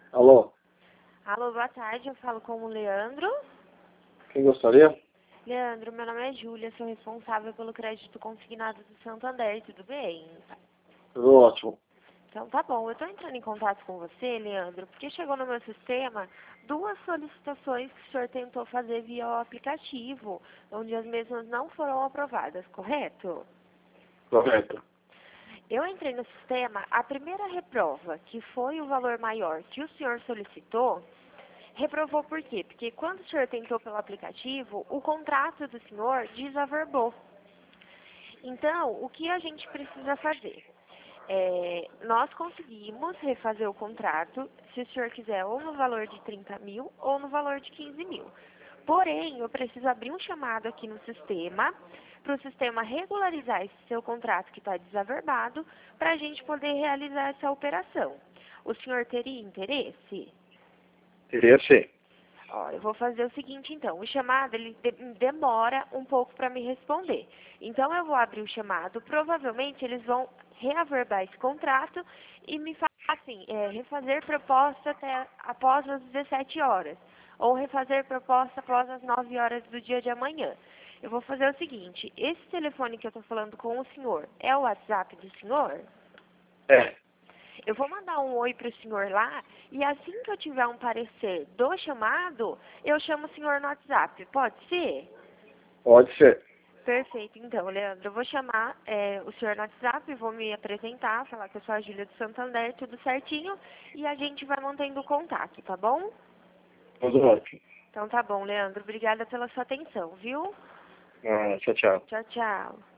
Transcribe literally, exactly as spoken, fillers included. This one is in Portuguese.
Alô, Alô, boa tarde, eu falo com o Leandro. quem gostaria? Leandro, meu nome é Júlia, sou responsável pelo crédito consignado do Santander, tudo bem? Tudo ótimo. Então tá bom, eu estou entrando em contato com você, Leandro, porque chegou no meu sistema duas solicitações que o senhor tentou fazer via o aplicativo, onde as mesmas não foram aprovadas, correto? Correto. Eu entrei no sistema, a primeira reprova, que foi o valor maior que o senhor solicitou, reprovou por quê? Porque quando o senhor tentou pelo aplicativo, o contrato do senhor desaverbou. Então, o que a gente precisa fazer? É, nós conseguimos refazer o contrato, se o senhor quiser, ou no valor de trinta mil ou no valor de quinze mil. Porém, eu preciso abrir um chamado aqui no sistema, para o sistema regularizar esse seu contrato que está desaverbado, para a gente poder realizar essa operação. O senhor teria interesse? Teria sim. Ó, eu vou fazer o seguinte, então. O chamado, ele de- demora um pouco para me responder. Então, eu vou abrir o chamado. Provavelmente, eles vão reaverbar esse contrato e me falar assim, é, refazer proposta até após as dezessete horas. Ou refazer proposta após as nove horas do dia de amanhã. Eu vou fazer o seguinte. Esse telefone que eu estou falando com o senhor é o WhatsApp do senhor? É, Eu vou mandar um oi para o senhor lá e assim que eu tiver um parecer do chamado, eu chamo o senhor no WhatsApp. Pode ser? pode ser. Perfeito. Então, Leandro, eu vou chamar é, o senhor no WhatsApp, vou me apresentar, falar que eu sou a Júlia do Santander, tudo certinho, e a gente vai mantendo contato, tá bom? Tudo ótimo. Então tá bom, Leandro. Obrigada pela sua atenção, viu? Ah, tchau, tchau. Tchau, tchau.